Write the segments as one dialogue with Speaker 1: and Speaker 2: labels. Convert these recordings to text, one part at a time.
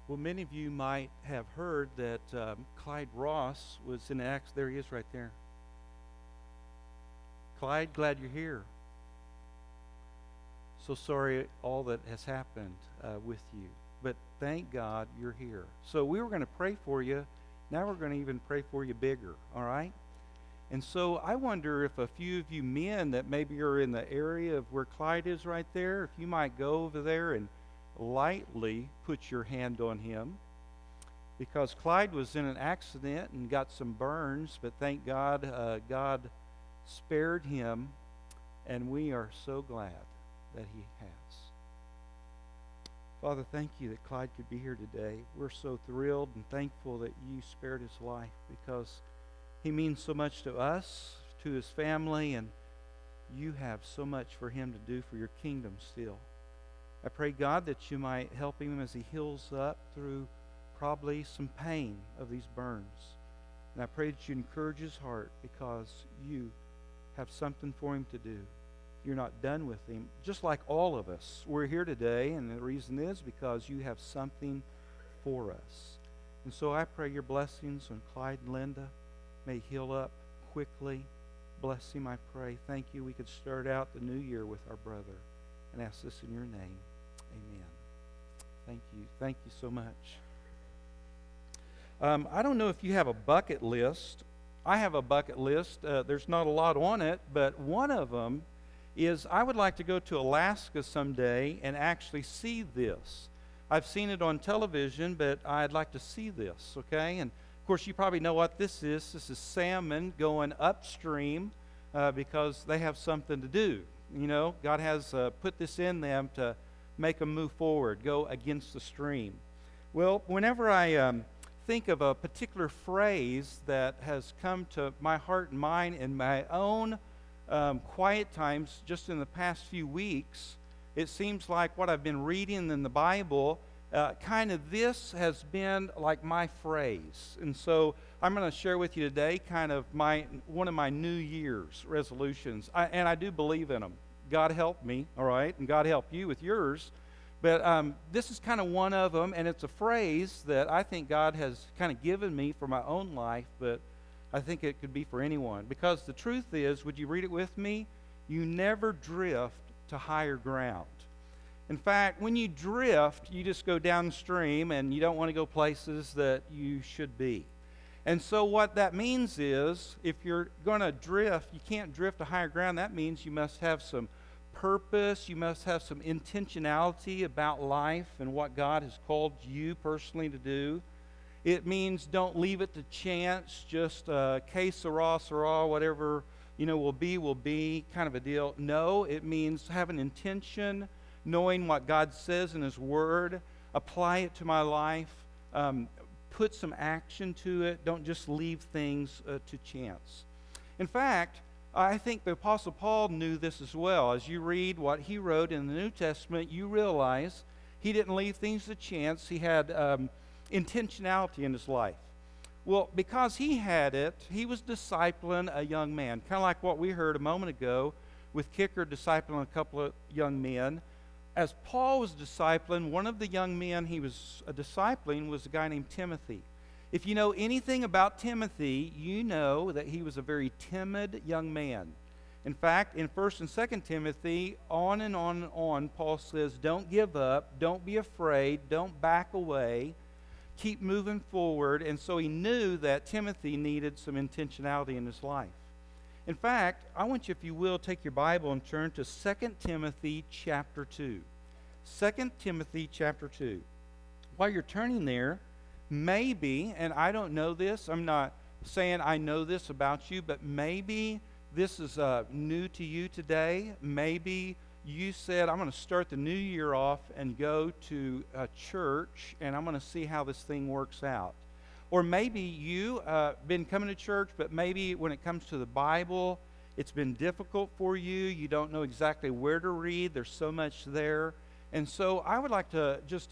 Speaker 1: Well, many of you might have heard that Clyde Ross was in an accident. There he is right there. Clyde, glad you're here. So sorry all that has happened with you. But thank God you're here. So we were going to pray for you. Now we're going to even pray for you bigger, all right? And so I wonder if a few of you men that maybe are in the area of where Clyde is right there, if you might go over there and lightly put your hand on him, because Clyde was in an accident and got some burns, but thank God God spared him, and we are so glad that he has. Father, thank you that Clyde could be here today. We're so thrilled and thankful that you spared his life, because he means so much to us, to his family, and you have so much for him to do for your kingdom still. I pray, God, that you might help him as he heals up through probably some pain of these burns. And I pray that you encourage his heart, because you have something for him to do. You're not done with him. Just like all of us, we're here today, and the reason is because you have something for us. And so I pray your blessings on Clyde and Linda. May he heal up quickly. Bless him, I pray. Thank you. We could start out the new year with our brother, and ask this in your name. Amen. Thank you. Thank you so much. I don't know if you have a bucket list. I have a bucket list. There's not a lot on it, but one of them is I would like to go to Alaska someday and actually see this. I've seen it on television, but I'd like to see this, okay? And, of course, you probably know what this is. This is salmon going upstream because they have something to do. You know, God has put this in them to make them move forward, go against the stream. Well, whenever I think of a particular phrase that has come to my heart and mind in my own quiet times just in the past few weeks, it seems like what I've been reading in the Bible, kind of this has been like my phrase. And so I'm going to share with you today kind of one of my New Year's resolutions. And I do believe in them. God help me, all right, and God help you with yours. But this is kind of one of them, and it's a phrase that I think God has kind of given me for my own life, but I think it could be for anyone. Because the truth is, would you read it with me? You never drift to higher ground. In fact, when you drift, you just go downstream, and you don't want to go places that you should be. And so what that means is, if you're going to drift, you can't drift to higher ground. That means you must have some purpose. You must have some intentionality about life and what God has called you personally to do. It means don't leave it to chance, just que sera, sera, whatever, will be, kind of a deal. No, it means have an intention, knowing what God says in His Word, apply it to my life, put some action to it. Don't just leave things to chance. In fact, I think the Apostle Paul knew this as well. As you read what he wrote in the New Testament, you realize he didn't leave things to chance. He had intentionality in his life. Well, because he had it, he was discipling a young man, kind of like what we heard a moment ago with Kicker discipling a couple of young men. As Paul was discipling, one of the young men he was discipling was a guy named Timothy. If you know anything about Timothy, you know that he was a very timid young man. In fact, in 1 and 2 Timothy, on and on and on, Paul says, don't give up, don't be afraid, don't back away, keep moving forward. And so he knew that Timothy needed some intentionality in his life. In fact, I want you, if you will, take your Bible and turn to 2 Timothy chapter 2. 2 Timothy chapter 2. While you're turning there, maybe, and I don't know this, I'm not saying I know this about you, but maybe this is new to you today. Maybe you said, I'm going to start the new year off and go to a church, and I'm going to see how this thing works out. Or maybe you've been coming to church, but maybe when it comes to the Bible, it's been difficult for you. You don't know exactly where to read. There's so much there. And so I would like to just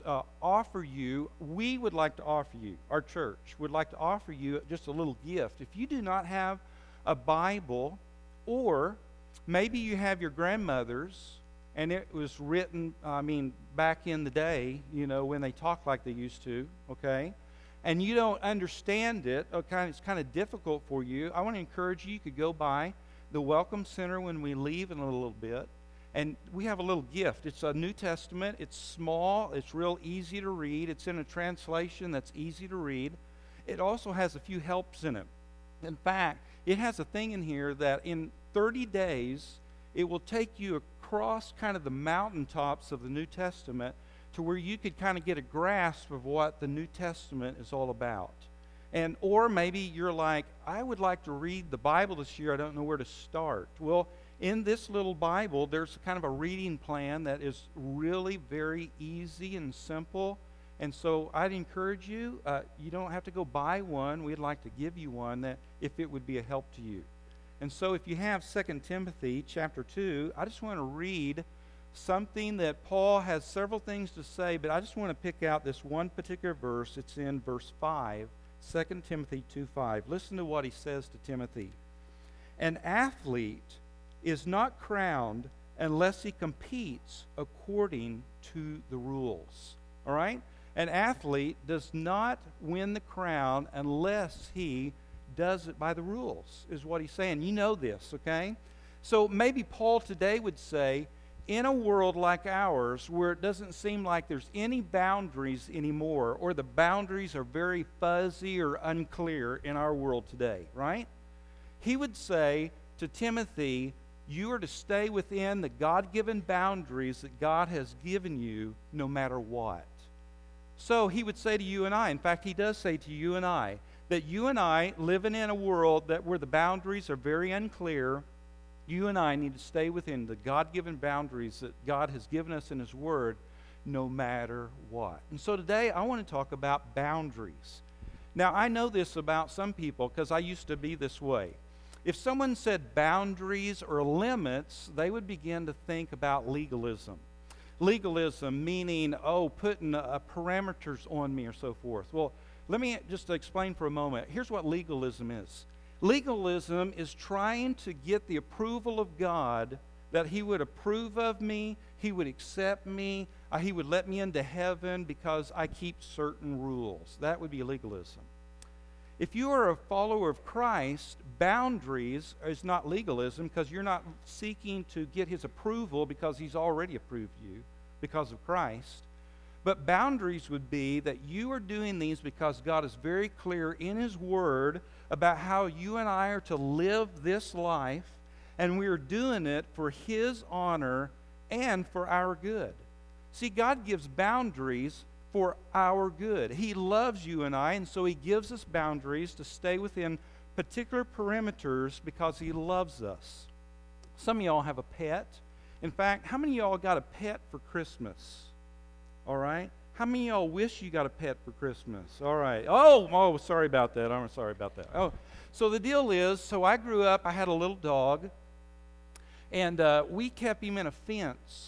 Speaker 1: we would like to offer you, our church would like to offer you just a little gift. If you do not have a Bible, or maybe you have your grandmother's and it was written, back in the day, when they talked like they used to, okay? And you don't understand it, okay, it's kind of difficult for you, I want to encourage you, you could go by the Welcome Center when we leave in a little bit, and we have a little gift. It's a New Testament. It's small. It's real easy to read. It's in a translation that's easy to read. It also has a few helps in it. In fact, it has a thing in here that in 30 days, it will take you across kind of the mountaintops of the New Testament to where you could kind of get a grasp of what the New Testament is all about. Or maybe you're like, I would like to read the Bible this year. I don't know where to start. Well, in this little Bible, there's kind of a reading plan that is really very easy and simple. And so I'd encourage you, you don't have to go buy one. We'd like to give you one that if it would be a help to you. And so if you have 2 Timothy chapter 2, I just want to read something that Paul has several things to say, but I just want to pick out this one particular verse. It's in verse 5, 2 Timothy 2:5. Listen to what he says to Timothy. An athlete is not crowned unless he competes according to the rules. All right? An athlete does not win the crown unless he does it by the rules, is what he's saying. You know this, okay? So maybe Paul today would say, in a world like ours where it doesn't seem like there's any boundaries anymore, or the boundaries are very fuzzy or unclear in our world today, right? He would say to Timothy, you are to stay within the God-given boundaries that God has given you no matter what. So he would say to you and I, in fact, he does say to you and I, that you and I, living in a world where the boundaries are very unclear, you and I need to stay within the God-given boundaries that God has given us in His Word no matter what. And so today I want to talk about boundaries. Now, I know this about some people because I used to be this way. If someone said boundaries or limits, they would begin to think about legalism. Legalism meaning, putting parameters on me or so forth. Well, let me just explain for a moment. Here's what legalism is. Legalism is trying to get the approval of God, that He would approve of me, He would accept me, He would let me into heaven because I keep certain rules. That would be legalism. If you are a follower of Christ, boundaries is not legalism because you're not seeking to get His approval because He's already approved you because of Christ. But boundaries would be that you are doing these because God is very clear in His Word about how you and I are to live this life, and we are doing it for His honor and for our good. See, God gives boundaries for our good. He loves you and I, and so He gives us boundaries to stay within particular perimeters because He loves us. Some of y'all have a pet. In fact, how many of y'all got a pet for Christmas? All right? How many of y'all wish you got a pet for Christmas? All right. Oh, sorry about that. I'm sorry about that. Oh, so the deal is, so I grew up, I had a little dog, and we kept him in a fence.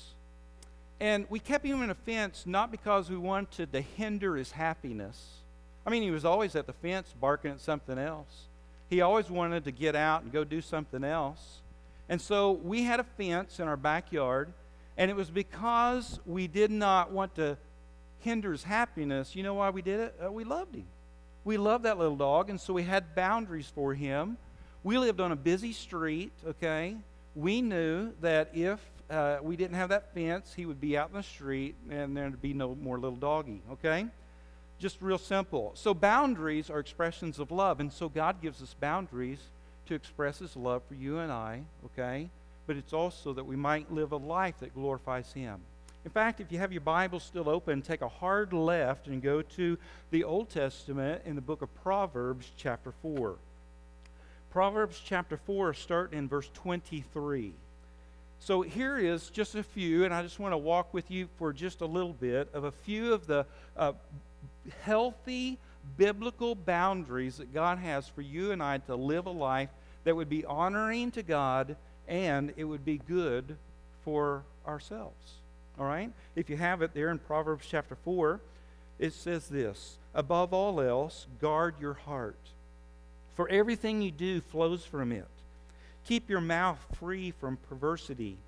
Speaker 1: And we kept him in a fence not because we wanted to hinder his happiness. I mean, he was always at the fence barking at something else. He always wanted to get out and go do something else. And so we had a fence in our backyard, and it was because we did not want to hinder his happiness. You know why we did it? We loved him. We loved that little dog, and so we had boundaries for him. We lived on a busy street, okay? We knew that if we didn't have that fence, he would be out in the street, and there'd be no more little doggy, okay? Just real simple. So boundaries are expressions of love, and so God gives us boundaries to express His love for you and I, okay? But it's also that we might live a life that glorifies Him. In fact, if you have your Bible still open, take a hard left and go to the Old Testament in the book of Proverbs chapter 4. Proverbs chapter 4, starting in verse 23. So here is just a few, and I just want to walk with you for just a little bit of a few of the healthy biblical boundaries that God has for you and I to live a life that would be honoring to God and it would be good for ourselves. All right? If you have it there in Proverbs chapter 4, it says this, above all else, guard your heart, for everything you do flows from it. Keep your mouth free from perversity.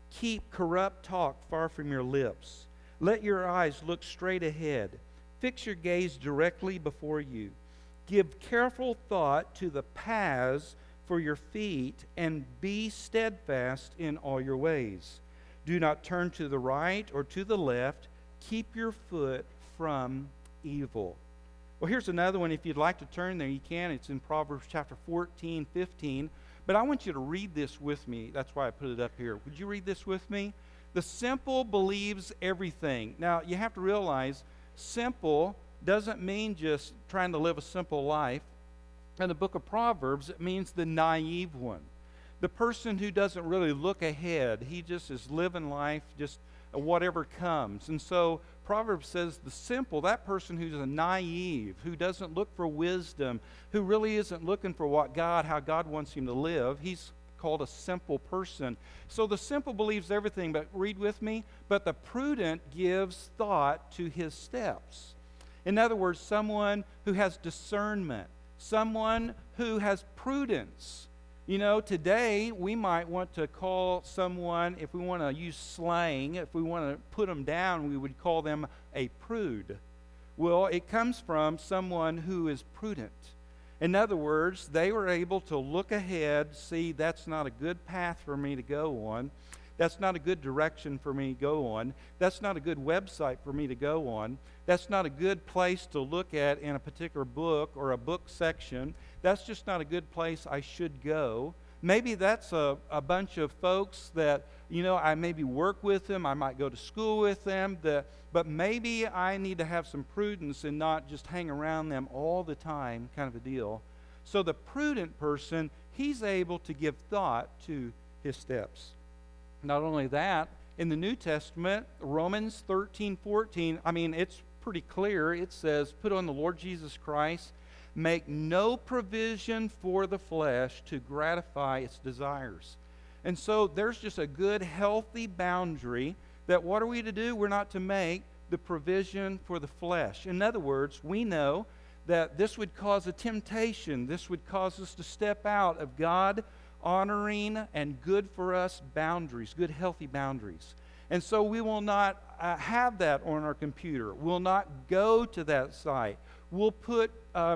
Speaker 1: Keep corrupt talk far from your lips. Let your eyes look straight ahead. Fix your gaze directly before you. Give careful thought to the paths for your feet, and be steadfast in all your ways. Do not turn to the right or to the left. Keep your foot from evil. Well, here's another one. If you'd like to turn there, you can. It's in Proverbs chapter 14, 15. But I want you to read this with me. That's why I put it up here. Would you read this with me? The simple believes everything. Now, you have to realize simple doesn't mean just trying to live a simple life. In the book of Proverbs, it means the naive one. The person who doesn't really look ahead. He just is living life, just whatever comes. And so Proverbs says the simple, that person who's a naive, who doesn't look for wisdom, who really isn't looking for how God wants him to live, he's called a simple person. So the simple believes everything, but read with me, but the prudent gives thought to his steps. In other words, someone who has discernment, someone who has prudence. You know, today we might want to call someone, if we want to use slang, if we want to put them down, we would call them a prude. Well, it comes from someone who is prudent. In other words, they were able to look ahead, see that's not a good path for me to go on. That's not a good direction for me to go on. That's not a good website for me to go on. That's not a good place to look at in a particular book or a book section. That's just not a good place I should go. Maybe that's a bunch of folks that, you know, I maybe work with them, I might go to school with them, but maybe I need to have some prudence and not just hang around them all the time, kind of a deal. So the prudent person, he's able to give thought to his steps. Not only that, in the New Testament, Romans 13:14, it's pretty clear. It says, put on the Lord Jesus Christ, make no provision for the flesh to gratify its desires. And so there's just a good, healthy boundary that what are we to do? We're not to make the provision for the flesh. In other words, we know that this would cause a temptation. This would cause us to step out of God honoring and good for us boundaries, good healthy boundaries. And so we will not have that on our computer. We'll not go to that site. We'll put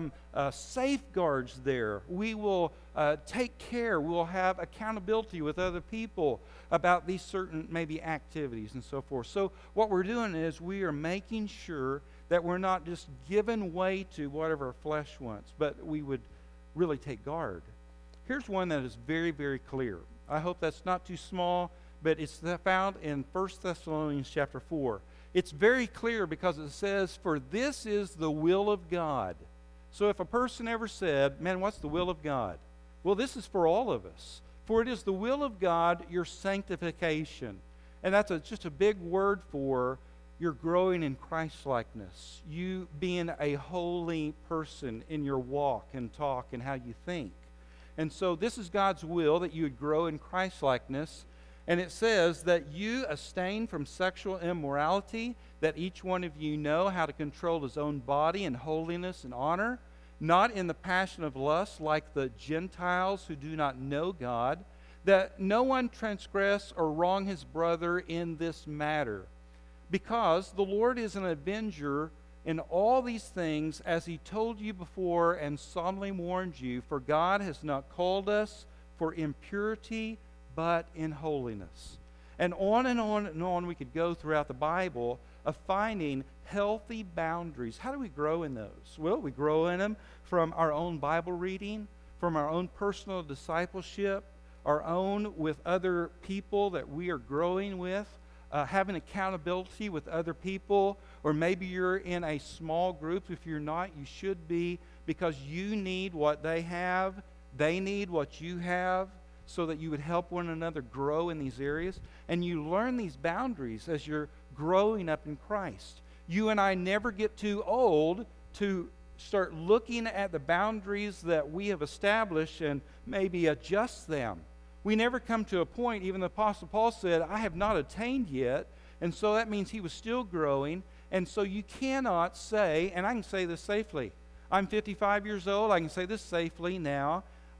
Speaker 1: safeguards there. We will take care. We'll have accountability with other people about these certain maybe activities and so forth. So what we're doing is we are making sure that we're not just giving way to whatever our flesh wants, but we would really take guard. Here's one that is very, very clear. I hope that's not too small, but it's found in 1 Thessalonians chapter 4. It's very clear because it says, for this is the will of God. So if a person ever said, man, what's the will of God? Well, this is for all of us. For it is the will of God, your sanctification. And that's just a big word for you're growing in Christ-likeness. You being a holy person in your walk and talk and how you think. And so this is God's will, that you would grow in Christ-likeness. And it says that you abstain from sexual immorality, that each one of you know how to control his own body in holiness and honor, not in the passion of lust like the Gentiles who do not know God, that no one transgress or wrong his brother in this matter. Because the Lord is an avenger in all these things, as he told you before and solemnly warned you, for God has not called us for impurity, but in holiness. And on and on and on we could go throughout the Bible of finding healthy boundaries. How do we grow in those? Well, we grow in them from our own Bible reading, from our own personal discipleship, our own with other people that we are growing with, having accountability with other people, or maybe you're in a small group. If you're not, you should be, because you need what they have, they need what you have, so that you would help one another grow in these areas. And you learn these boundaries as you're growing up in Christ. You and I never get too old to start looking at the boundaries that we have established and maybe adjust them. We never come to a point, even the Apostle Paul said, I have not attained yet. And so that means he was still growing. And so you cannot say, and I can say this safely, I'm 55 years old, I can say this safely now,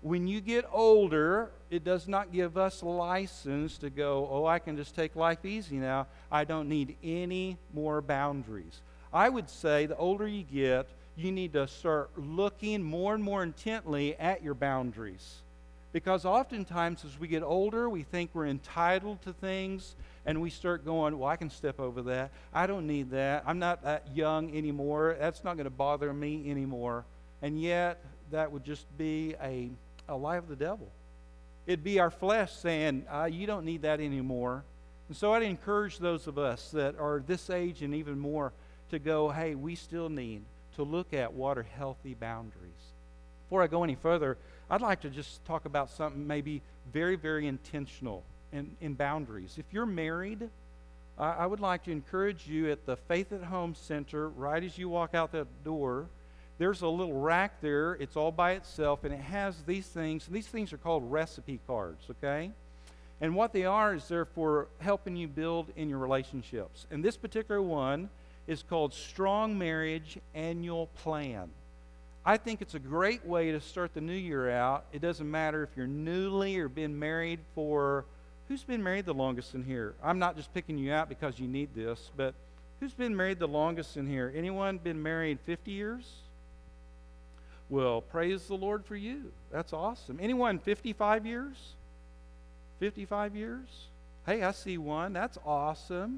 Speaker 1: when you get older, it does not give us license to go, oh, I can just take life easy now. I don't need any more boundaries. I would say the older you get, you need to start looking more and more intently at your boundaries. Because oftentimes as we get older, we think we're entitled to things, and we start going, well, I can step over that. I don't need that. I'm not that young anymore. That's not going to bother me anymore. And yet, that would just be a lie of the devil. It'd be our flesh saying, you don't need that anymore. And so I'd encourage those of us that are this age and even more to go, hey, we still need to look at what are healthy boundaries. Before I go any further, I'd like to just talk about something maybe very, very intentional in boundaries. If you're married, I would like to encourage you at the Faith at Home Center, right as you walk out that door, there's a little rack there. It's all by itself, and it has these things. And these things are called recipe cards, okay? And what they are is they're for helping you build in your relationships. And this particular one is called Strong Marriage Annual Plan. I think it's a great way to start the new year out. It doesn't matter if you're newly or been married for... Who's been married the longest in here? I'm not just picking you out because you need this, but who's been married the longest in here? Anyone been married 50 years? Well, praise the Lord for you. That's awesome. Anyone 55 years? 55 years? Hey, I see one. That's awesome.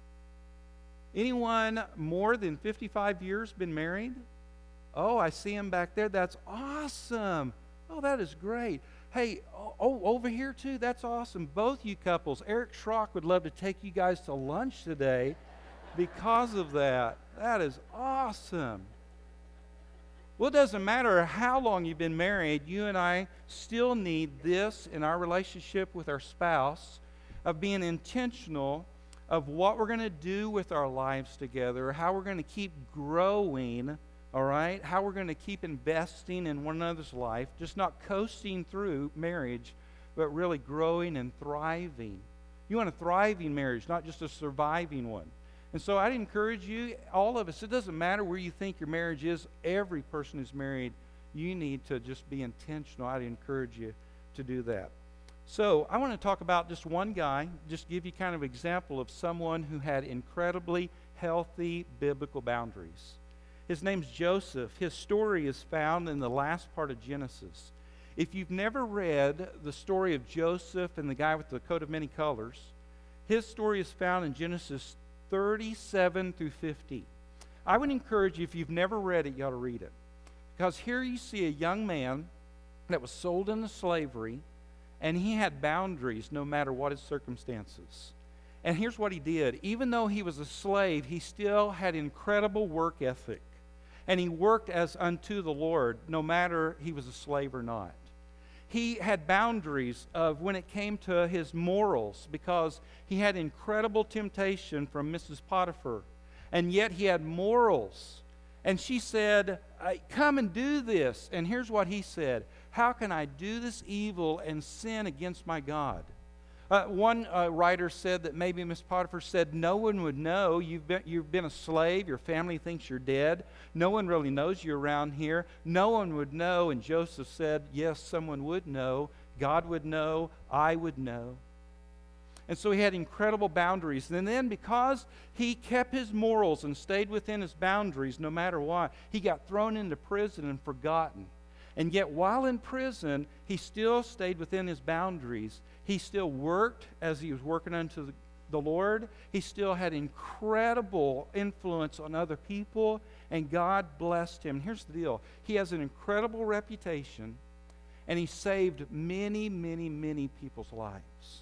Speaker 1: Anyone more than 55 years been married? Oh, I see him back there. That's awesome. Oh, that is great. Hey, over here too, that's awesome. Both you couples, Eric Schrock would love to take you guys to lunch today because of that. That is awesome. Well, it doesn't matter how long you've been married, you and I still need this in our relationship with our spouse, of being intentional of what we're going to do with our lives together, how we're going to keep growing, all right? How we're going to keep investing in one another's life, just not coasting through marriage, but really growing and thriving. You want a thriving marriage, not just a surviving one. And so I'd encourage you, all of us, it doesn't matter where you think your marriage is, every person who's married, you need to just be intentional. I'd encourage you to do that. So I want to talk about just one guy, just give you kind of an example of someone who had incredibly healthy biblical boundaries. His name's Joseph. His story is found in the last part of Genesis. If you've never read the story of Joseph and the guy with the coat of many colors, his story is found in Genesis 37 through 50. I would encourage you, if you've never read it, you ought to read it. Because here you see a young man that was sold into slavery, and he had boundaries no matter what his circumstances. And here's what he did. Even though he was a slave, he still had incredible work ethic. And he worked as unto the Lord, no matter he was a slave or not. He had boundaries of when it came to his morals, because he had incredible temptation from Mrs. Potiphar. And yet he had morals. And she said, come and do this. And here's what he said. How can I do this evil and sin against my God? One writer said that maybe Miss Potiphar said, no one would know. You've been a slave. Your family thinks you're dead. No one really knows you around here. No one would know. And Joseph said, yes, someone would know. God would know. I would know. And so he had incredible boundaries. And then because he kept his morals and stayed within his boundaries no matter what, he got thrown into prison and forgotten. And yet while in prison, he still stayed within his boundaries. He still worked as he was working unto the Lord. He still had incredible influence on other people, and God blessed him. And here's the deal. He has an incredible reputation, and he saved many, many, many people's lives.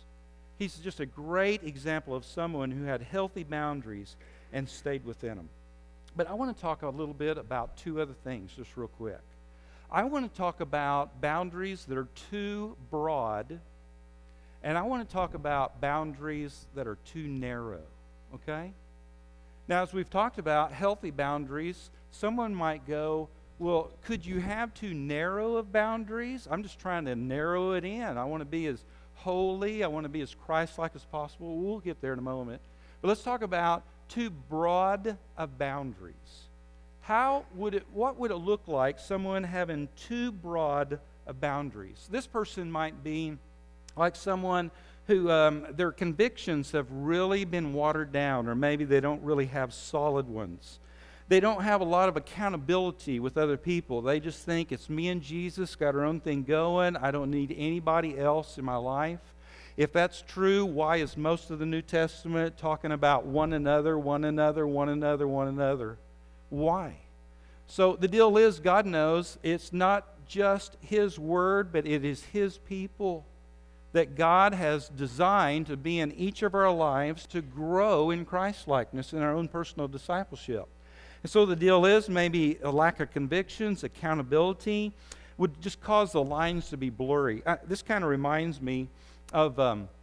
Speaker 1: He's just a great example of someone who had healthy boundaries and stayed within them. But I want to talk a little bit about two other things just real quick. I want to talk about boundaries that are too broad, and I want to talk about boundaries that are too narrow, okay? Now, as we've talked about healthy boundaries, someone might go, well, could you have too narrow of boundaries? I'm just trying to narrow it in. I want to be as holy. I want to be as Christ-like as possible. We'll get there in a moment. But let's talk about too broad of boundaries. What would it look like, someone having too broad boundaries. This person might be like someone who their convictions have really been watered down, or maybe they don't really have solid ones. They don't have a lot of accountability with other people. They just think it's me and Jesus, got our own thing going. I don't need anybody else in my life. If that's true, why is most of the New Testament talking about one another, one another, one another, one another? Why? So the deal is, God knows it's not just His Word, but it is His people that God has designed to be in each of our lives to grow in Christ-likeness in our own personal discipleship. And so the deal is, maybe a lack of convictions, accountability, would just cause the lines to be blurry. This kind of reminds me of,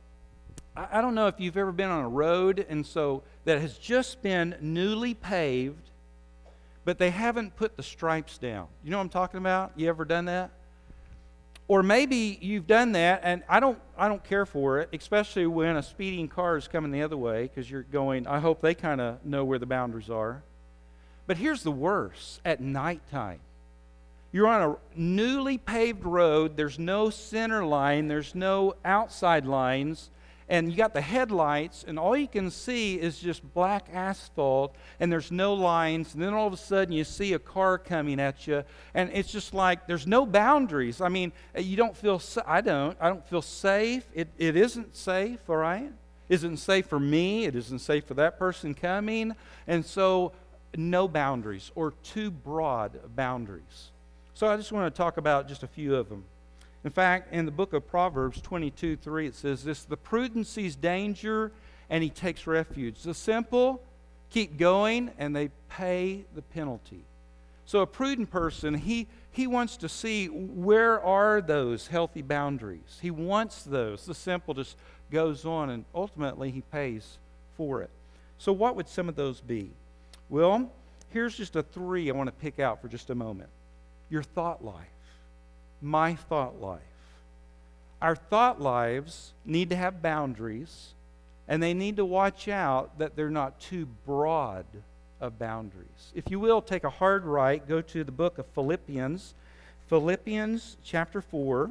Speaker 1: I don't know if you've ever been on a road and so that has just been newly paved, but they haven't put the stripes down. You know what I'm talking about? You ever done that? Or maybe you've done that, and I don't care for it, especially when a speeding car is coming the other way, because you're going, I hope they kind of know where the boundaries are. But here's the worst, at nighttime. You're on a newly paved road, there's no center line, there's no outside lines, and you got the headlights, and all you can see is just black asphalt, and there's no lines, and then all of a sudden you see a car coming at you, and it's just like there's no boundaries. I mean, you don't feel, I don't feel safe. It isn't safe, all right? It isn't safe for me, it isn't safe for that person coming, and so no boundaries, or too broad boundaries. So I just want to talk about just a few of them. In fact, in the book of Proverbs 22:3, it says this: the prudent sees danger and he takes refuge. The simple keep going and they pay the penalty. So a prudent person, he wants to see, where are those healthy boundaries? He wants those. The simple just goes on, and ultimately he pays for it. So what would some of those be? Well, here's just a 3 I want to pick out for just a moment. Your thought life. My thought life. Our thought lives need to have boundaries, and they need to watch out that they're not too broad of boundaries. If you will, take a hard right, go to the book of Philippians. Philippians chapter 4,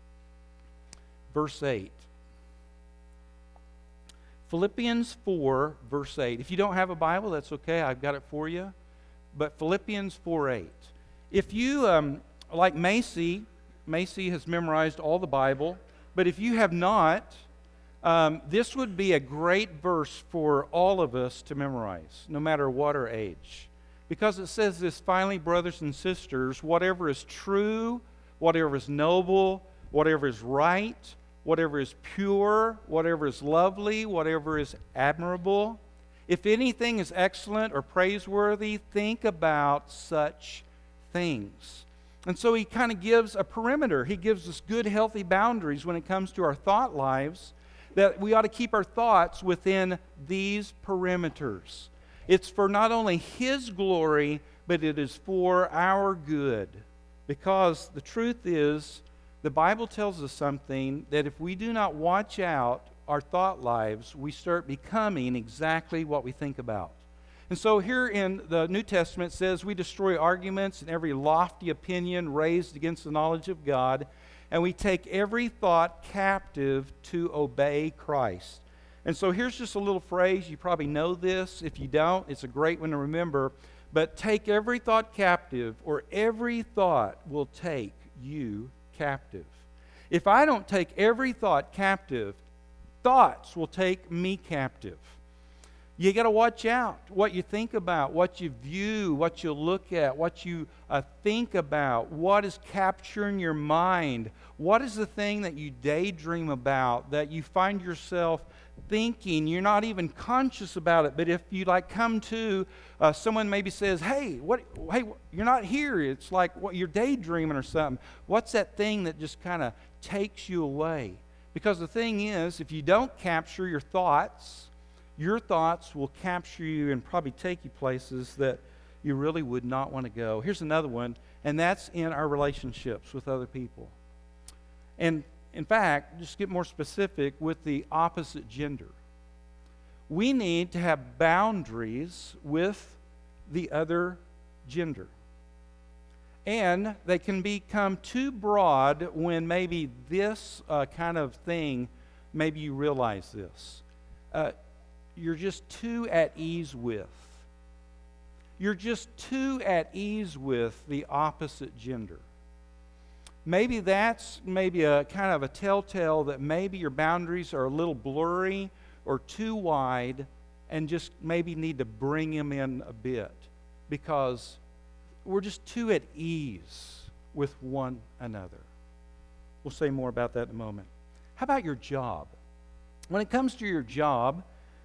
Speaker 1: verse 8. Philippians 4, verse 8. If you don't have a Bible, that's okay. I've got it for you. But Philippians 4:8. If you, like Macy has memorized all the Bible, but if you have not, this would be a great verse for all of us to memorize, no matter what our age. Because it says this: finally, brothers and sisters, whatever is true, whatever is noble, whatever is right, whatever is pure, whatever is lovely, whatever is admirable, if anything is excellent or praiseworthy, think about such things. And so he kind of gives a perimeter. He gives us good, healthy boundaries when it comes to our thought lives, that we ought to keep our thoughts within these perimeters. It's for not only His glory, but it is for our good. Because the truth is, the Bible tells us something, that if we do not watch out our thought lives, we start becoming exactly what we think about. And so here in the New Testament it says we destroy arguments and every lofty opinion raised against the knowledge of God, and we take every thought captive to obey Christ. And so here's just a little phrase. You probably know this. If you don't, it's a great one to remember. But take every thought captive, or every thought will take you captive. If I don't take every thought captive, thoughts will take me captive. You got to watch out what you think about, what you view, what you look at, what you think about, what is capturing your mind. What is the thing that you daydream about, that you find yourself thinking? You're not even conscious about it, but if you come to someone maybe says, hey, you're not here. It's like you're daydreaming or something. What's that thing that just kind of takes you away? Because the thing is, if you don't capture your thoughts will capture you and probably take you places that you really would not want to go. Here's another one, and that's in our relationships with other people. And in fact, just get more specific with the opposite gender. We need to have boundaries with the other gender. And they can become too broad when maybe this kind of thing, maybe you realize this. You're just too at ease with. You're just too at ease with the opposite gender. Maybe that's a kind of a telltale that maybe your boundaries are a little blurry or too wide, and just maybe need to bring them in a bit because we're just too at ease with one another. We'll say more about that in a moment. How about your job? When it comes to your job,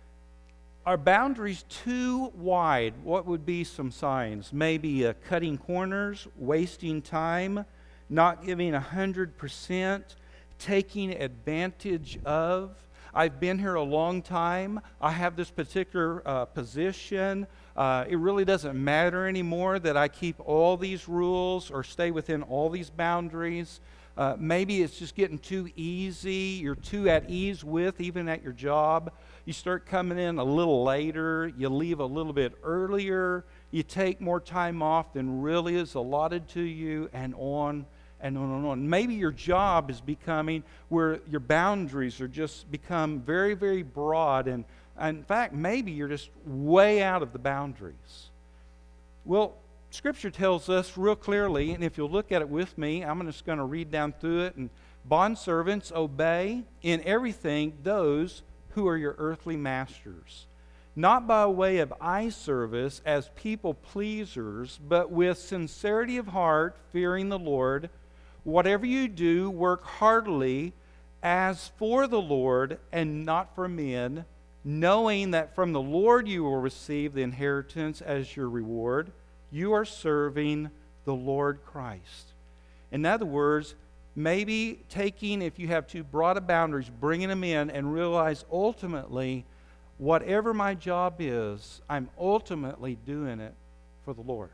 Speaker 1: are boundaries too wide? What would be some signs? Maybe cutting corners, wasting time, not giving 100%, taking advantage of. I've been here a long time. I have this particular position. It really doesn't matter anymore that I keep all these rules or stay within all these boundaries. Maybe it's just getting too easy. You're too at ease with, even at your job. You start coming in a little later. You leave a little bit earlier. You take more time off than really is allotted to you, and on and on and on. Maybe your job is becoming where your boundaries are just become very, very broad. And in fact, maybe you're just way out of the boundaries. Well, Scripture tells us real clearly, and if you'll look at it with me, I'm just going to read down through it. And bondservants, obey in everything those who are your earthly masters, not by way of eye service as people pleasers, but with sincerity of heart, fearing the Lord. Whatever you do, work heartily as for the Lord and not for men, knowing that from the Lord you will receive the inheritance as your reward. You are serving the Lord Christ. In other words, maybe taking, if you have too broad of boundaries, bringing them in and realize ultimately, whatever my job is, I'm ultimately doing it for the Lord.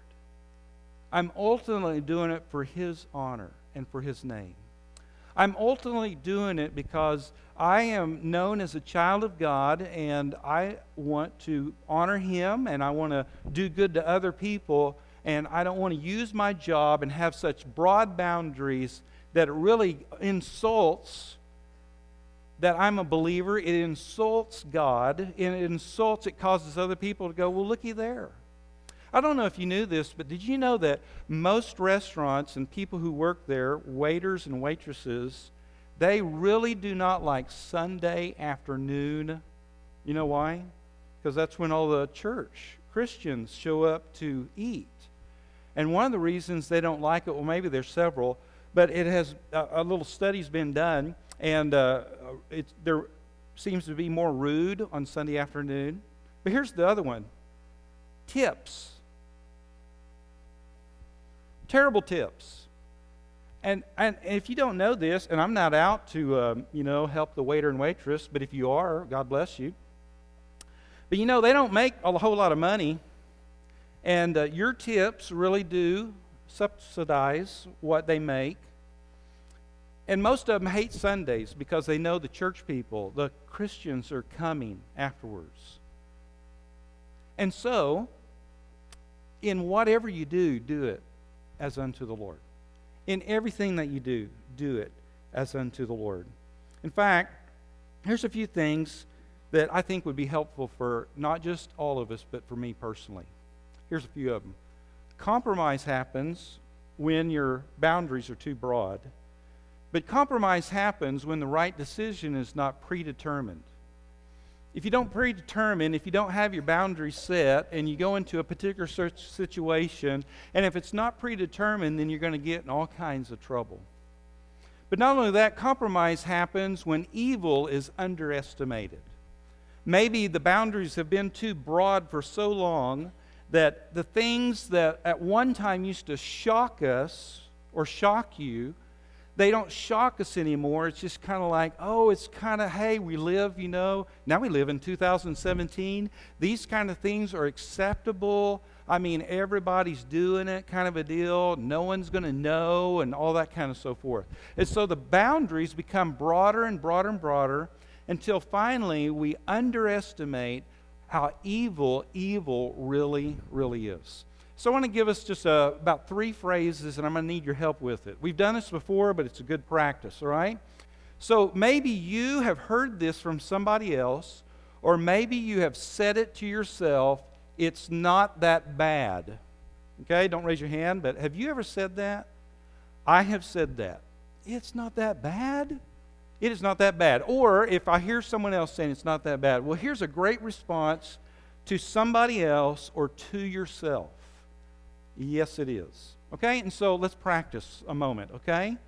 Speaker 1: I'm ultimately doing it for His honor and for His name. I'm ultimately doing it because I am known as a child of God, and I want to honor Him, and I want to do good to other people, and I don't want to use my job and have such broad boundaries that it really insults that I'm a believer. It insults God, and it causes other people to go, well, looky there. I don't know if you knew this, but did you know that most restaurants and people who work there, waiters and waitresses, they really do not like Sunday afternoon? You know why? Because that's when all the church Christians show up to eat. And one of the reasons they don't like it, well, maybe there's several, but it has a little study's been done, and there seems to be more rude on Sunday afternoon. But here's the other one. Tips. Terrible tips. And if you don't know this, and I'm not out to help the waiter and waitress, but if you are, God bless you. But they don't make a whole lot of money, and your tips really do subsidize what they make. And most of them hate Sundays because they know the church people, the Christians, are coming afterwards. And so, in whatever you do, do it as unto the Lord. In everything that you do, do it as unto the Lord. In fact, here's a few things that I think would be helpful for not just all of us, but for me personally. Here's a few of them. Compromise happens when your boundaries are too broad. But compromise happens when the right decision is not predetermined. If you don't predetermine, if you don't have your boundaries set, and you go into a particular situation, and if it's not predetermined, then you're going to get in all kinds of trouble. But not only that, compromise happens when evil is underestimated. Maybe the boundaries have been too broad for so long that the things that at one time used to shock us or shock you, they don't shock us anymore. It's just kind of like, it's kind of, hey, we live, now we live in 2017. These kind of things are acceptable. I mean, everybody's doing it, kind of a deal. No one's going to know, and all that kind of so forth. And so the boundaries become broader and broader and broader until finally we underestimate how evil really, really is. So I want to give us just about 3 phrases, and I'm going to need your help with it. We've done this before, but it's a good practice, all right? So maybe you have heard this from somebody else, or maybe you have said it to yourself, it's not that bad. Okay, don't raise your hand, but have you ever said that? I have said that. It's not that bad. It is not that bad. Or if I hear someone else saying it's not that bad, well, here's a great response to somebody else or to yourself. Yes, it is. Okay, and so let's practice a moment, okay?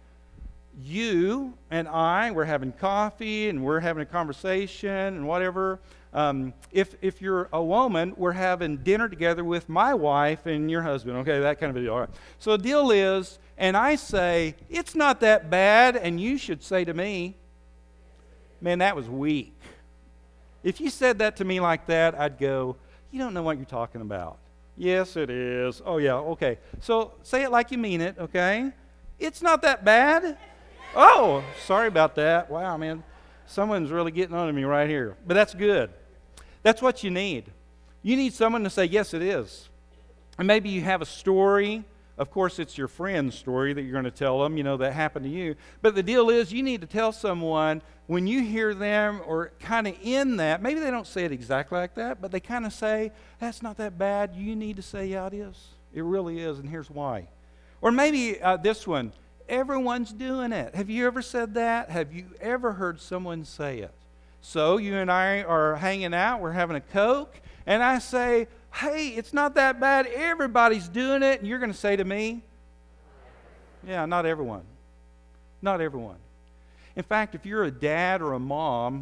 Speaker 1: You and I, we're having coffee and we're having a conversation and whatever. If you're a woman, we're having dinner together with my wife and your husband, okay, that kind of a deal. All right. So the deal is, and I say, it's not that bad, and you should say to me, man, that was weak. If you said that to me like that, I'd go, you don't know what you're talking about. Yes, it is. Oh, yeah, okay. So say it like you mean it, okay? It's not that bad. Oh, sorry about that. Wow, man. Someone's really getting on to me right here. But that's good. That's what you need. You need someone to say, yes, it is. And maybe you have a story. Of course, it's your friend's story that you're going to tell them, that happened to you. But the deal is, you need to tell someone when you hear them or kind of in that, maybe they don't say it exactly like that, but they kind of say, that's not that bad. You need to say, yeah, it is. It really is, and here's why. Or maybe this one, everyone's doing it. Have you ever said that? Have you ever heard someone say it? So you and I are hanging out, we're having a Coke, and I say, hey, it's not that bad. Everybody's doing it. And you're going to say to me, yeah, not everyone. Not everyone. In fact, if you're a dad or a mom,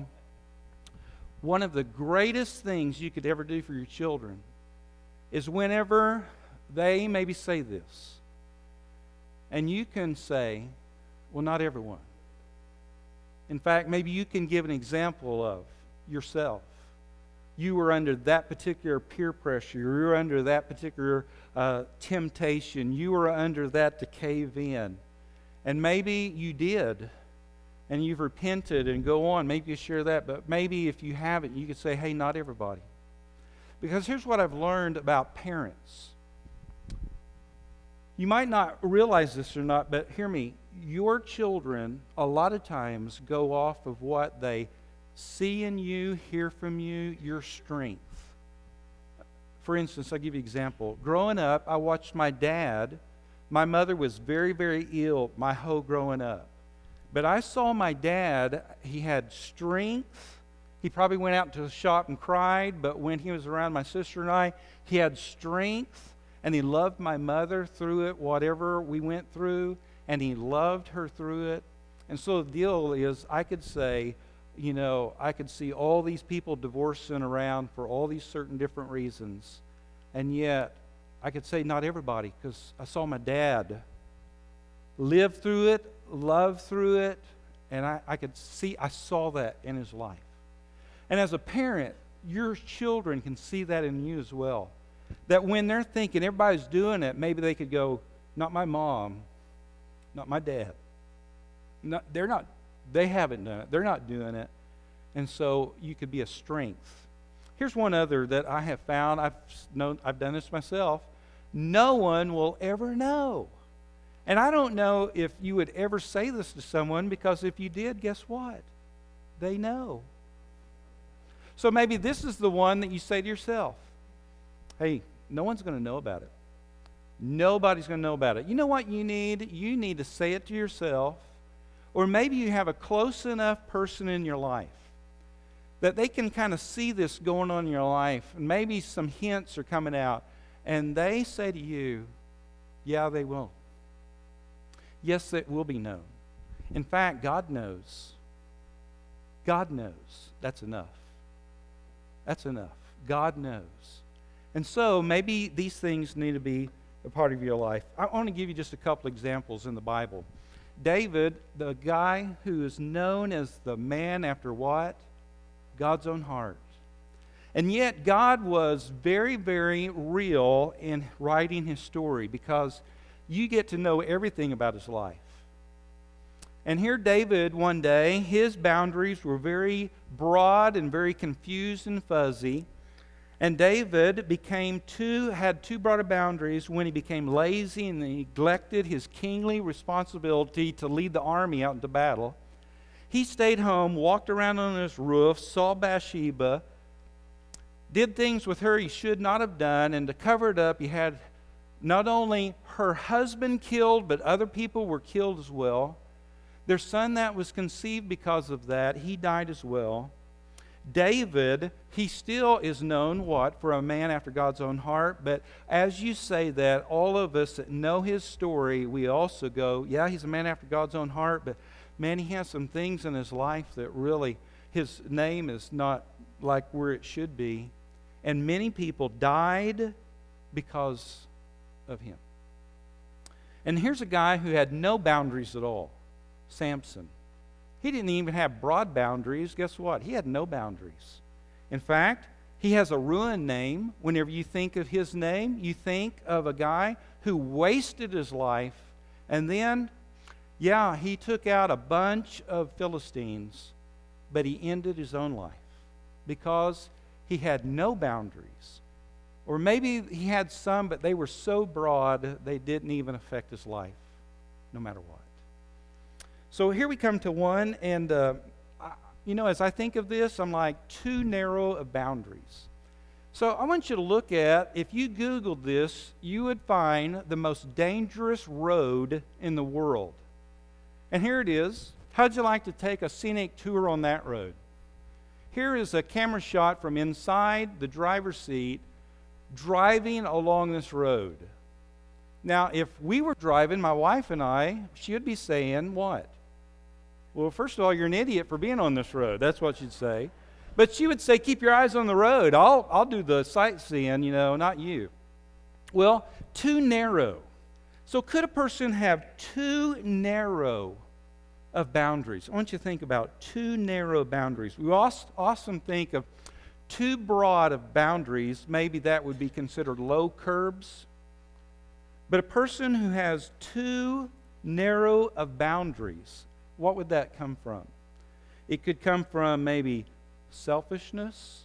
Speaker 1: one of the greatest things you could ever do for your children is whenever they maybe say this, and you can say, well, not everyone. In fact, maybe you can give an example of yourself. You were under that particular peer pressure. You were under that particular temptation. You were under that to cave in. And maybe you did, and you've repented and go on. Maybe you share that, but maybe if you haven't, you could say, hey, not everybody. Because here's what I've learned about parents. You might not realize this or not, but hear me. Your children, a lot of times, go off of what they see in you, hear from you, your strength. For instance, I'll give you an example. Growing up, I watched my dad. My mother was very, very ill my whole growing up. But I saw my dad, he had strength. He probably went out to the shop and cried, but when he was around my sister and I, he had strength, and he loved my mother through it, whatever we went through, and he loved her through it. And so the deal is, I could say, I could see all these people divorcing around for all these certain different reasons, and yet I could say not everybody, because I saw my dad live through it, love through it, and I saw that in his life. And as a parent, your children can see that in you as well. That when they're thinking everybody's doing it, maybe they could go, not my mom, not my dad. They haven't done it. They're not doing it. And so you could be a strength. Here's one other that I have found. I've done this myself. No one will ever know. And I don't know if you would ever say this to someone, because if you did, guess what? They know. So maybe this is the one that you say to yourself, hey, no one's going to know about it. Nobody's going to know about it. You know what you need? You need to say it to yourself. Or maybe you have a close enough person in your life that they can kind of see this going on in your life, and maybe some hints are coming out, and they say to you, yeah, they will. Yes, it will be known. In fact, God knows. God knows. That's enough. That's enough. God knows. And so maybe these things need to be a part of your life. I want to give you just a couple examples in the Bible. David, the guy who is known as the man after what? God's own heart. And yet God was very, very real in writing his story, because you get to know everything about his life. And here David, one day, his boundaries were very broad and very confused and fuzzy. And David had too broad of boundaries when he became lazy and neglected his kingly responsibility to lead the army out into battle. He stayed home, walked around on his roof, saw Bathsheba, did things with her he should not have done, and to cover it up, he had not only her husband killed, but other people were killed as well. Their son that was conceived because of that, he died as well. David, he still is known, for a man after God's own heart. But as you say that, all of us that know his story, we also go, yeah, he's a man after God's own heart, but man, he has some things in his life that really, his name is not like where it should be. And many people died because of him. And here's a guy who had no boundaries at all, Samson. He didn't even have broad boundaries. Guess what? He had no boundaries. In fact, he has a ruined name. Whenever you think of his name, you think of a guy who wasted his life, and then, he took out a bunch of Philistines, but he ended his own life because he had no boundaries. Or maybe he had some, but they were so broad they didn't even affect his life, no matter what. So here we come to one, and as I think of this, I'm like, too narrow of boundaries. So I want you to look at, if you Googled this, you would find the most dangerous road in the world. And here it is. How'd you like to take a scenic tour on that road? Here is a camera shot from inside the driver's seat, driving along this road. Now, if we were driving, my wife and I, she would be saying what? Well, first of all, you're an idiot for being on this road. That's what she'd say. But she would say, keep your eyes on the road. I'll do the sightseeing, not you. Well, too narrow. So could a person have too narrow of boundaries? I want you to think about too narrow boundaries. We often think of too broad of boundaries. Maybe that would be considered low curbs. But a person who has too narrow of boundaries, what would that come from? It could come from maybe selfishness,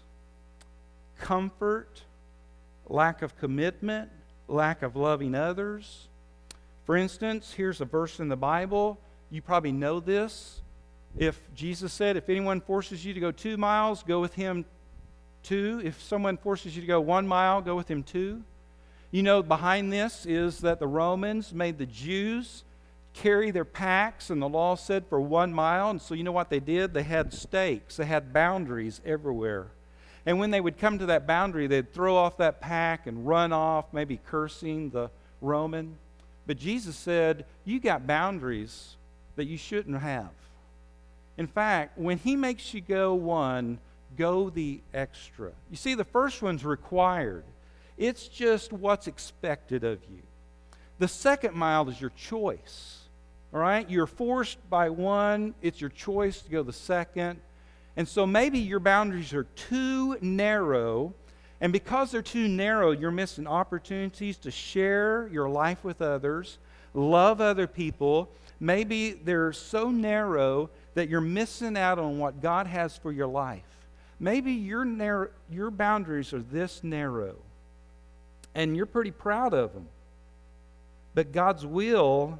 Speaker 1: comfort, lack of commitment, lack of loving others. For instance, here's a verse in the Bible. You probably know this. If Jesus said, if anyone forces you to go 2 miles, go with him 2. If someone forces you to go 1 mile, go with him 2. Behind this is that the Romans made the Jews carry their packs, and the law said for 1 mile. And so you know what they did? They had stakes. They had boundaries everywhere. And when they would come to that boundary, they'd throw off that pack and run off, maybe cursing the Roman. But Jesus said, you got boundaries that you shouldn't have. In fact, when he makes you go 1, go the extra. You see, the first one's required. It's just what's expected of you. The second mile is your choice. All right? You're forced by 1. It's your choice to go the second. And so maybe your boundaries are too narrow. And because they're too narrow, you're missing opportunities to share your life with others, love other people. Maybe they're so narrow that you're missing out on what God has for your life. Maybe your boundaries are this narrow, and you're pretty proud of them. But God's will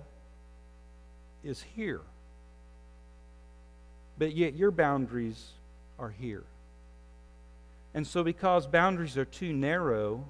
Speaker 1: is here. But yet your boundaries are here. And so because boundaries are too narrow,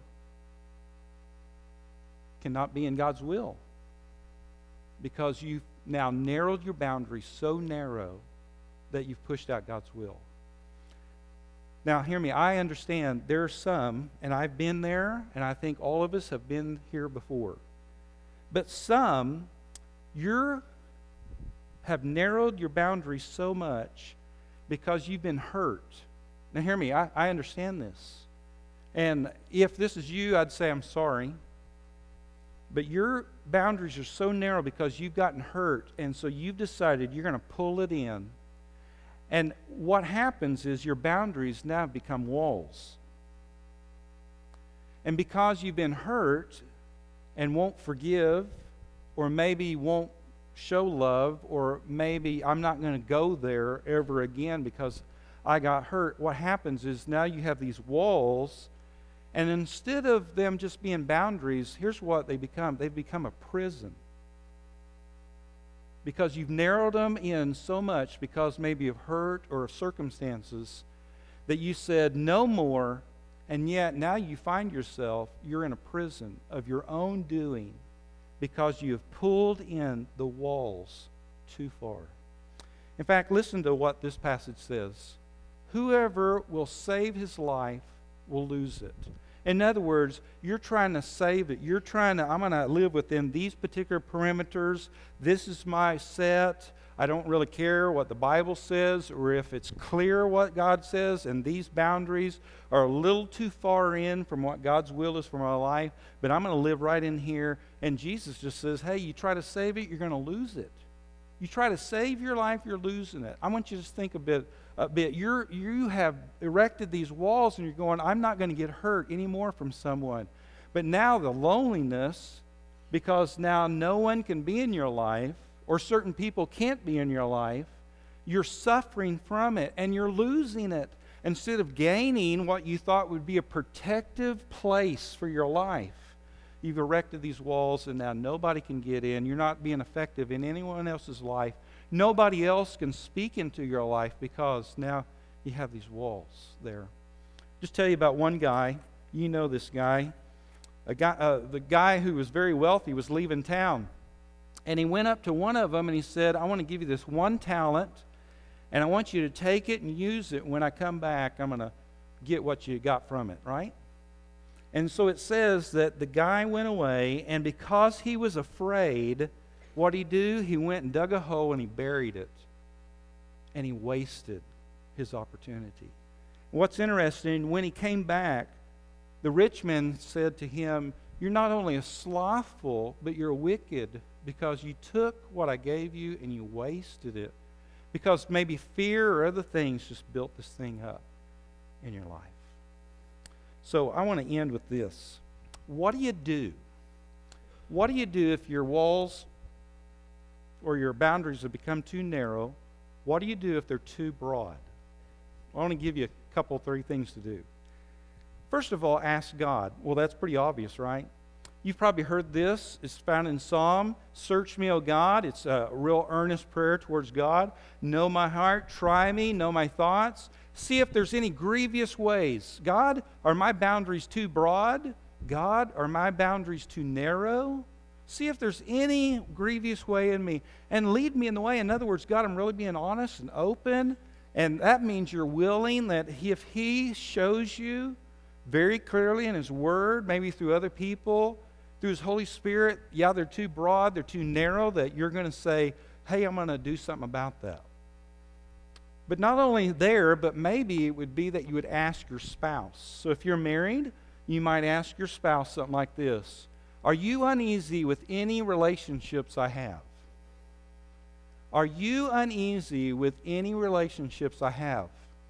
Speaker 1: cannot be in God's will. Because you've now narrowed your boundaries so narrow that you've pushed out God's will. Now, hear me. I understand there are some, and I've been there, and I think all of us have been here before. But some, you have narrowed your boundaries so much because you've been hurt. Now, hear me. I understand this. And if this is you, I'd say I'm sorry. But your boundaries are so narrow because you've gotten hurt, and so you've decided you're going to pull it in. And what happens is your boundaries now become walls. And because you've been hurt and won't forgive, or maybe won't show love, or maybe I'm not going to go there ever again because I got hurt, what happens is now you have these walls, And instead of them just being boundaries, here's what they become. They've become a prison. Because you've narrowed them in so much because maybe of hurt or of circumstances that you said no more, and yet now you find yourself, you're in a prison of your own doing because you have pulled in the walls too far. In fact, listen to what this passage says. Whoever will save his life will lose it. In other words, you're trying to save it. You're trying to, I'm going to live within these particular perimeters. This is my set. I don't really care what the Bible says or if it's clear what God says, and these boundaries are a little too far in from what God's will is for my life, but I'm going to live right in here. And Jesus just says, hey, you try to save it, you're going to lose it. You try to save your life, you're losing it. I want you to just think a bit. You have erected these walls and you're going, I'm not going to get hurt anymore from someone. But now the loneliness, because now no one can be in your life, or certain people can't be in your life, you're suffering from it and you're losing it. Instead of gaining what you thought would be a protective place for your life, you've erected these walls and now nobody can get in. You're not being effective in anyone else's life. Nobody else can speak into your life because now you have these walls there. Just tell you about one guy. You know this guy. The guy who was very wealthy was leaving town. And he went up to one of them and he said, I want to give you this one talent, and I want you to take it and use it. When I come back, I'm going to get what you got from it, right? And so it says that the guy went away, and because he was afraid, what he do? He went and dug a hole and he buried it. And he wasted his opportunity. What's interesting, when he came back, the rich man said to him, you're not only a slothful, but you're wicked, because you took what I gave you and you wasted it. Because maybe fear or other things just built this thing up in your life. So I want to end with this. What do you do? What do you do if your walls or your boundaries have become too narrow? What do you do if they're too broad? I want to give you a couple, 3 things to do. First of all, ask God. Well, that's pretty obvious, right? You've probably heard this. It's found in Psalm. Search me, O God. It's a real earnest prayer towards God. Know my heart. Try me. Know my thoughts. See if there's any grievous ways. God, are my boundaries too broad? God, are my boundaries too narrow? See if there's any grievous way in me. And lead me in the way. In other words, God, I'm really being honest and open. And that means you're willing that if He shows you very clearly in His Word, maybe through other people, through His Holy Spirit, yeah, they're too broad, they're too narrow, that you're going to say, hey, I'm going to do something about that. But not only there, but maybe it would be that you would ask your spouse. So if you're married, you might ask your spouse something like this. Are you uneasy with any relationships I have? Are you uneasy with any relationships I have?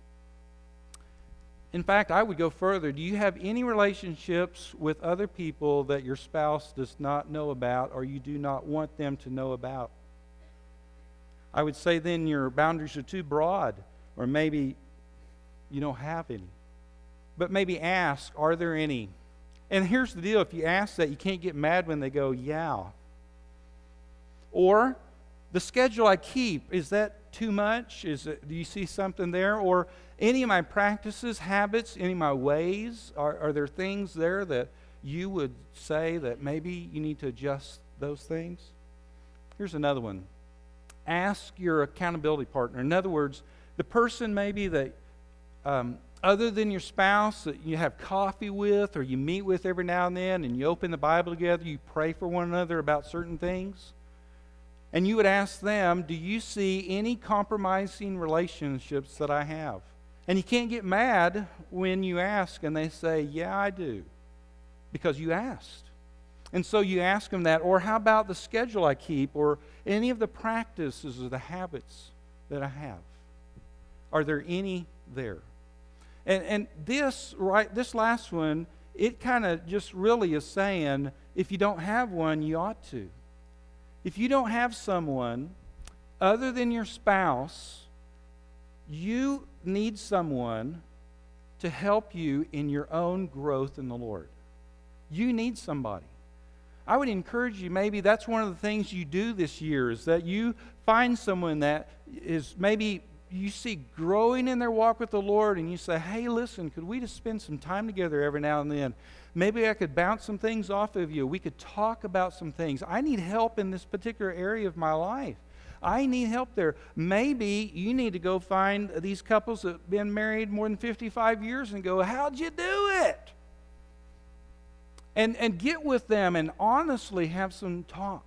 Speaker 1: In fact, I would go further. Do you have any relationships with other people that your spouse does not know about or you do not want them to know about? I would say then your boundaries are too broad, or maybe you don't have any. But maybe ask, are there any? And here's the deal. If you ask that, you can't get mad when they go, yeah. Or, the schedule I keep, is that too much? Do you see something there? Or any of my practices, habits, any of my ways, are there things there that you would say that maybe you need to adjust those things? Here's another one. Ask your accountability partner. In other words, the person maybe that other than your spouse that you have coffee with or you meet with every now and then and you open the Bible together, you pray for one another about certain things. And you would ask them, do you see any compromising relationships that I have? And you can't get mad when you ask and they say, yeah, I do. Because you asked. And so you ask them that. Or how about the schedule I keep? Or any of the practices or the habits that I have? Are there any there? And this last one, it kind of just really is saying, if you don't have one, you ought to. If you don't have someone other than your spouse, you need someone to help you in your own growth in the Lord. You need somebody. I would encourage you, maybe that's one of the things you do this year, is that you find someone that is maybe you see growing in their walk with the Lord, and you say, hey, listen, could we just spend some time together every now and then? Maybe I could bounce some things off of you. We could talk about some things. I need help in this particular area of my life. I need help there. Maybe you need to go find these couples that have been married more than 55 years and go, how'd you do it? And get with them and honestly have some talk.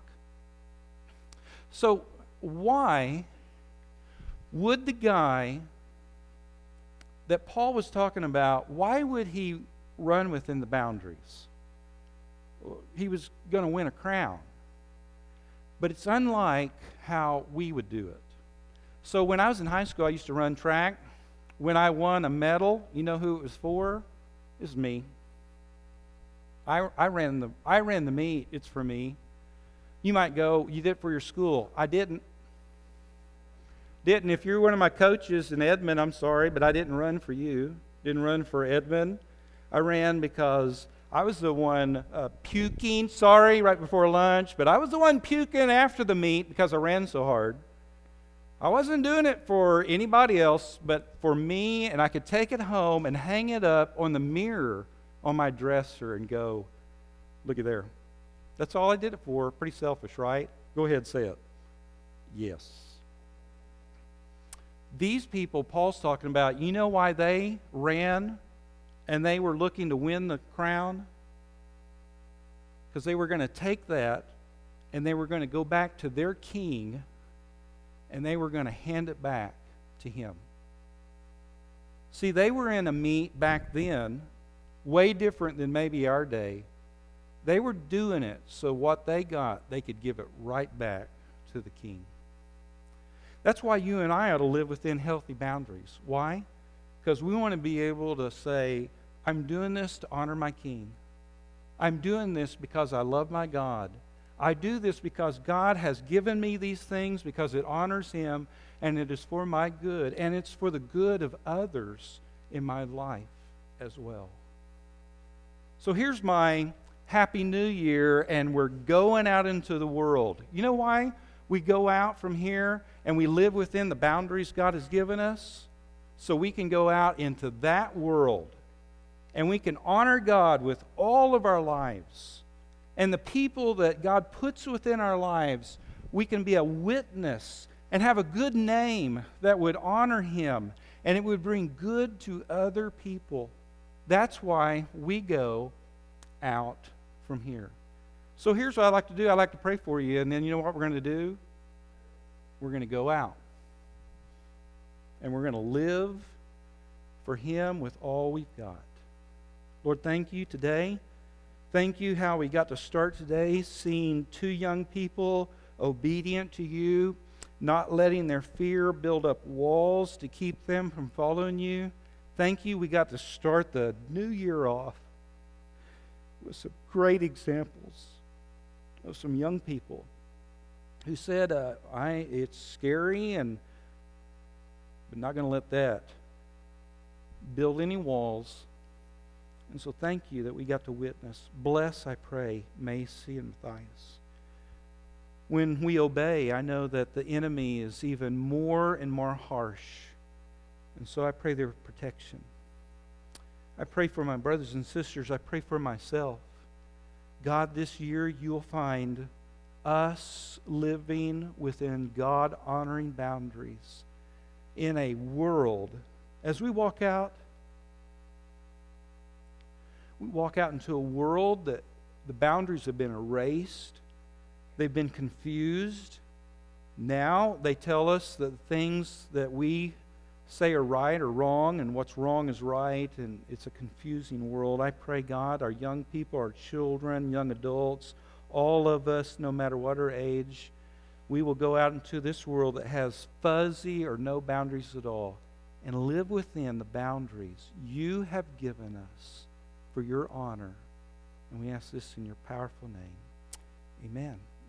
Speaker 1: So why would the guy that Paul was talking about, why would he run within the boundaries? He was going to win a crown. But it's unlike how we would do it. So when I was in high school, I used to run track. When I won a medal, you know who it was for? It was me. I ran the meet. It's for me. You might go, you did it for your school. I didn't. If you're one of my coaches in Edmond, I'm sorry, but I didn't run for you. Didn't run for Edmond. I ran because I was the one puking, right before lunch, but I was the one puking after the meet because I ran so hard. I wasn't doing it for anybody else, but for me, and I could take it home and hang it up on the mirror on my dresser and go, looky there. That's all I did it for. Pretty selfish, right? Go ahead, say it. Yes. These people Paul's talking about, you know why they ran and they were looking to win the crown? Because they were going to take that and they were going to go back to their king and they were going to hand it back to him. See, they were in a meet back then, way different than maybe our day. They were doing it so what they got, they could give it right back to the king. That's why you and I ought to live within healthy boundaries. Why? Because we want to be able to say, I'm doing this to honor my king. I'm doing this because I love my God. I do this because God has given me these things because it honors him and it is for my good and it's for the good of others in my life as well. So here's my Happy New Year, and we're going out into the world. You know why we go out from here and we live within the boundaries God has given us? So we can go out into that world and we can honor God with all of our lives. And the people that God puts within our lives, we can be a witness and have a good name that would honor him and it would bring good to other people. That's why we go out from here. So here's what I like to do. I like to pray for you, and then you know what we're going to do? We're going to go out. And we're going to live for him with all we've got. Lord, thank you today. Thank you how we got to start today seeing two young people obedient to you, not letting their fear build up walls to keep them from following you. Thank you we got to start the new year off with some great examples of some young people who said, it's scary, but not going to let that build any walls. And so thank you that we got to witness. Bless, I pray, Macy and Matthias. When we obey, I know that the enemy is even more and more harsh. And so I pray their protection. I pray for my brothers and sisters. I pray for myself. God, this year you'll find us living within God-honoring boundaries in a world. As we walk out into a world that the boundaries have been erased. They've been confused. Now they tell us that things that we say are right or wrong, and what's wrong is right, and it's a confusing world. I pray, God, our young people, our children, young adults, all of us, no matter what our age, we will go out into this world that has fuzzy or no boundaries at all and live within the boundaries you have given us for your honor. And we ask this in your powerful name. Amen.